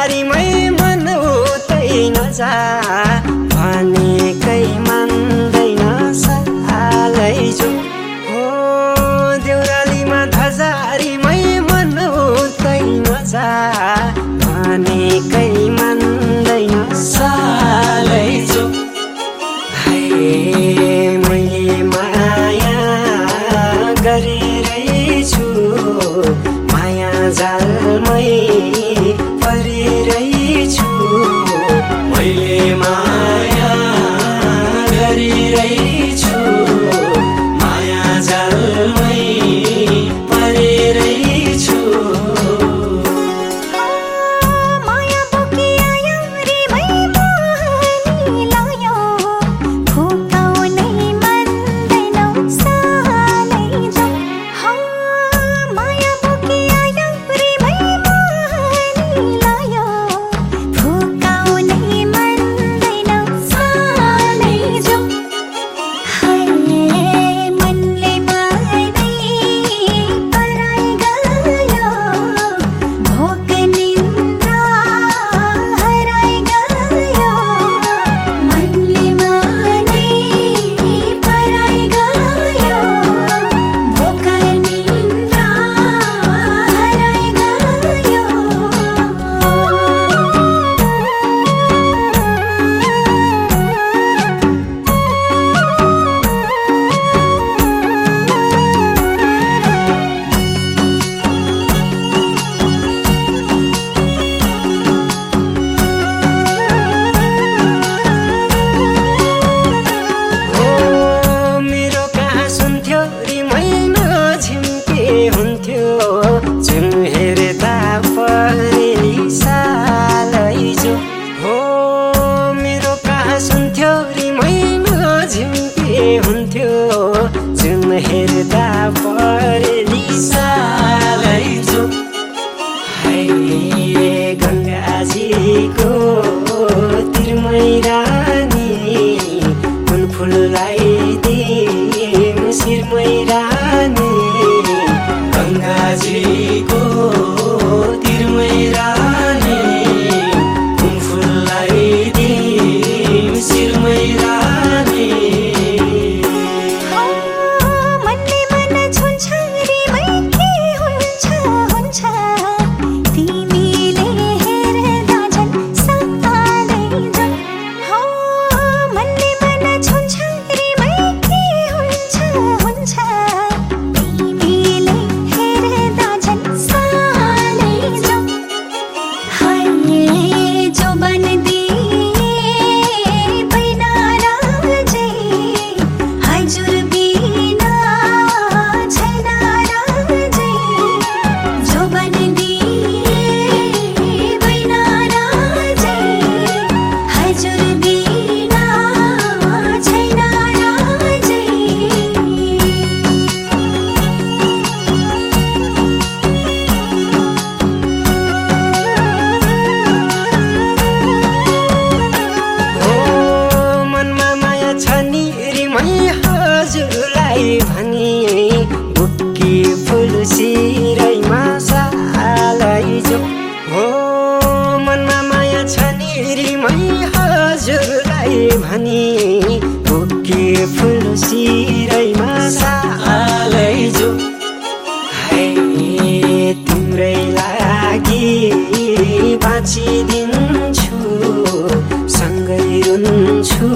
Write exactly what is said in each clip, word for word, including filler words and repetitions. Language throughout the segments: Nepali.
धजारीमै मन उतै नजा भनेकै मान्दैन सालै जो हो देउरालीमा धजारीमै मन उतै नजा भनेकै मान्दैन सालै जो मैले माया गरेरै छु माया जालमै परेरै छु मैले माया गरेरै छु माया जालमै परेरै छु हेर्दा परेली सालै जो गङ्गाजीको तिरमै रानी कुन फुललाई दिम शिरमै रानी गङ्गाजीको तिरमै रानी कुन फुललाई दिम शिरमै रानी हजुरलाई भनी बुक्की फुल सिरैमा सालै जो हो मनमा माया छ नि मै हजुरलाई भनी बुक्की फुल सिरैमा सालै जो तिम्रै लागि बाँचिदिन्छु सँगै रुन्छु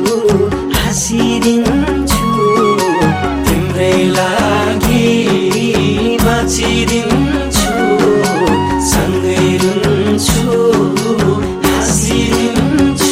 हाँसिदिन्छु तिम्रै लागि बाँचिदिन्छु सँगै रुन्छु हाँसिदिन्छु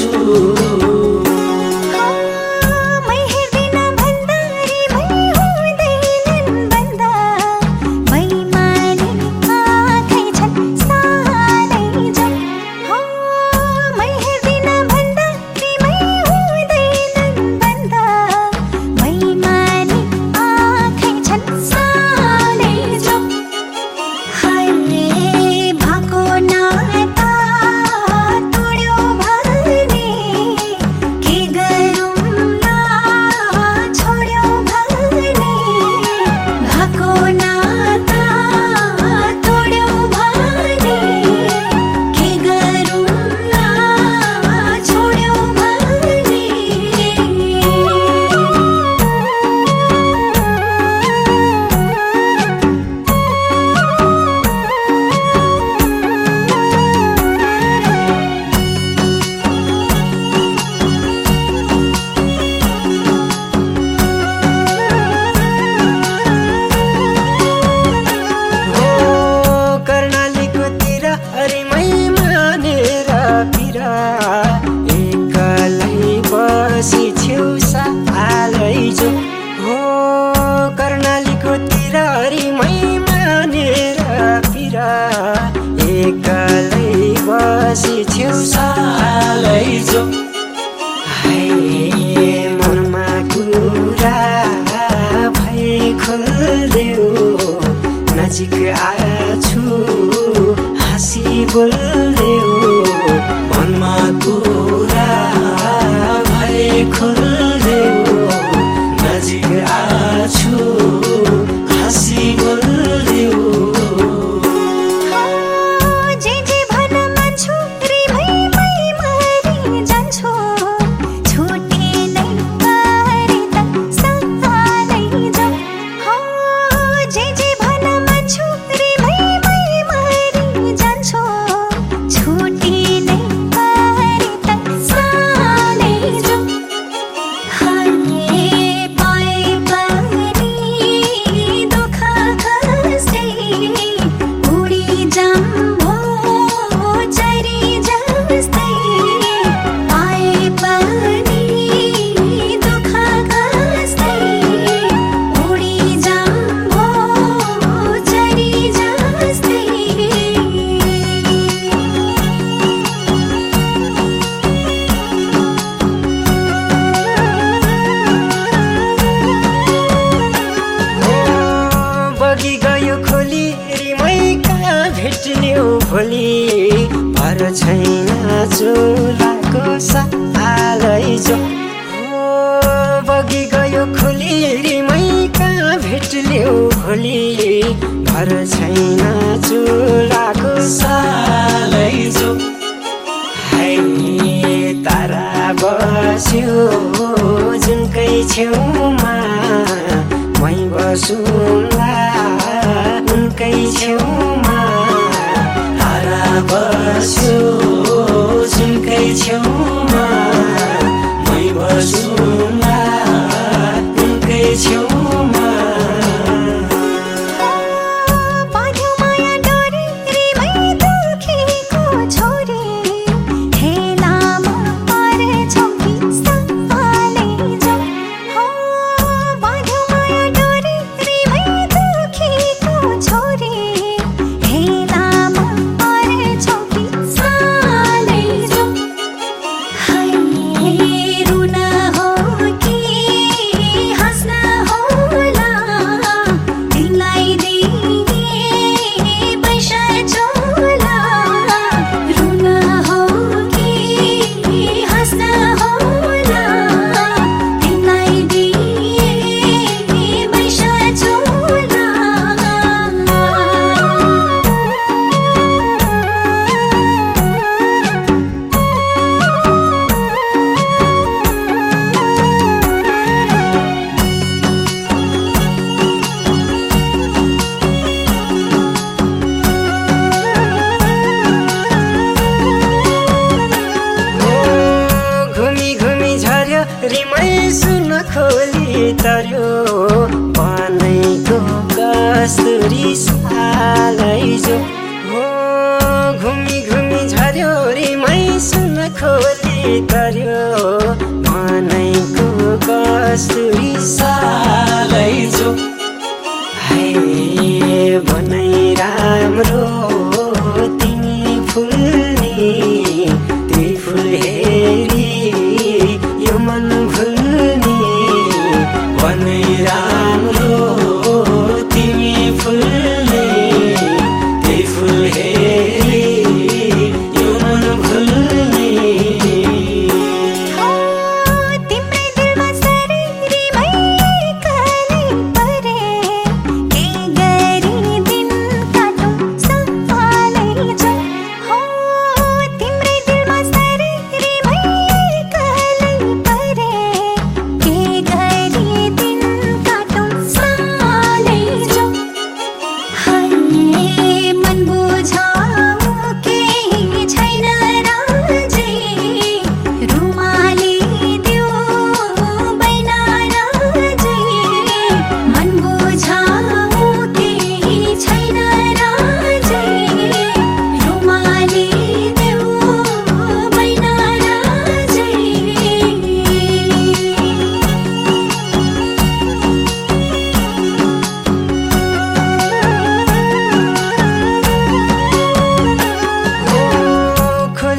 बसिथ्यौ सालै जो मनमा कुरा भए खोल्देऊ नजिक आछु हाँसी बोल्देऊ मनमा कुरा भए खोल्देऊ नजिक आछु हाँसी बोल्देऊ भोलि भर छैन चुलाको सालै जो बगी गयो खोली मै कहाँ भेट्ल्यौ भोलि भर छैन चुलाको सालै जो तारा बस्यो जुनकै छेउमा मै बसुला उनकै छेउमा बस्यो जुनकै छेउमा मै बसुला उनकै छेउमा रिमै सुन खोली तर्यो बनैको कस्तुरी सालै जो हो घुमी घुमी झर्यो रिमै सुन खोली तर्यो बनैको कस्तुरी सालै जो बनाइ राम्रो तिमी फुल्नी त्यही फुल हेरी यो मन भुल्नी बनाइ राम्रो तिमी फुल्नी त्यही फुल हेरी यो मन भुल्नी तिम्रै दिलमा सरी मै काले परे के गरी दिन काटौँ सँगै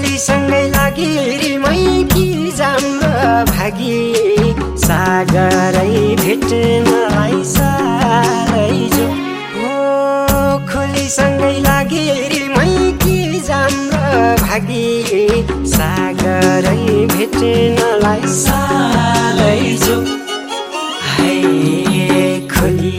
खोलीसँगै लागि रिमै कि जाम्रो भागी सागरै भेट्नलाई साह्रै जो हो खोलीसँगै लागि रिमै कि जाम्रो भागी सागरै भेट्नलाई साह्रै जो है खोली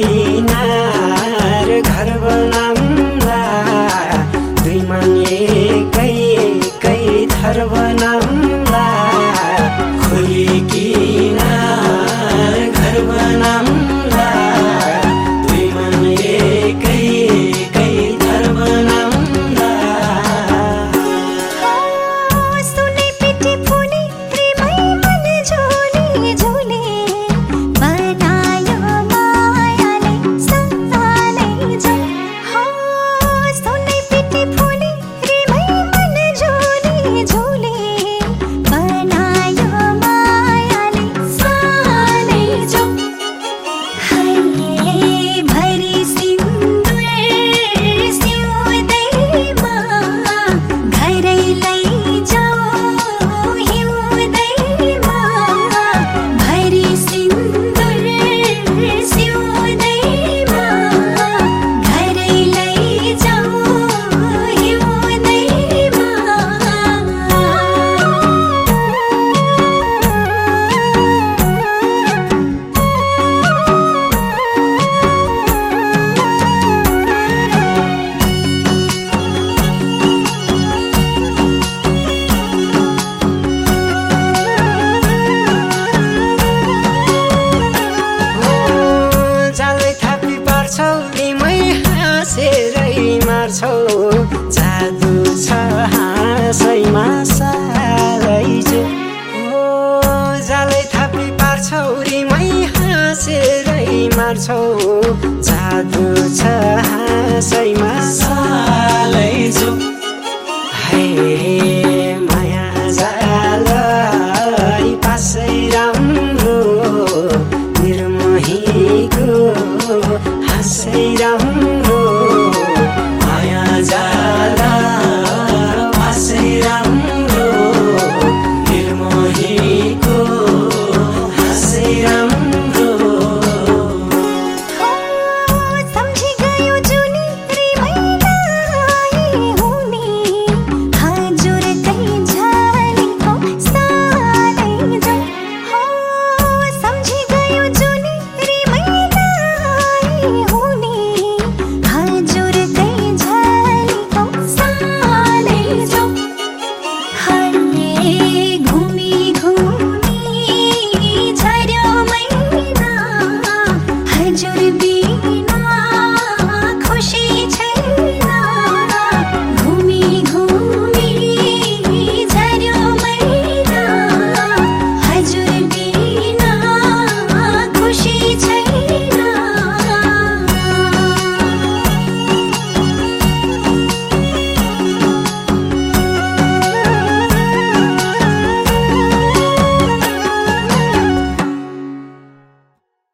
किनार घर बनाउँदा दुई मन एकै एकै थर बनाउँदा खोली किनार घर बनाउँदा दुई मन एकै एकै थर बनाउँदा सुने पिटी फुले रिमै मन झोले झोले बनायो मायाले सालै जो हो सुने पिटी फुले रिमै मन झोले झोले बनायो मायाले सालै जो है भरी सिन्दुर सिउँदैमा घरै लैजाऊ हिउँदैमा भरी सिन्दुर सिउँदैमा घरै लैजाऊ हिउँदैमा जालै थापी पार्छौ तिमै हाँसेरै मार्छौ जादु छ हाँसैमा सालै जो हो जालै थापी पार्छौ रिमै हाँसेरै मार्छौ जादु छ हाँसैमा सालै जो है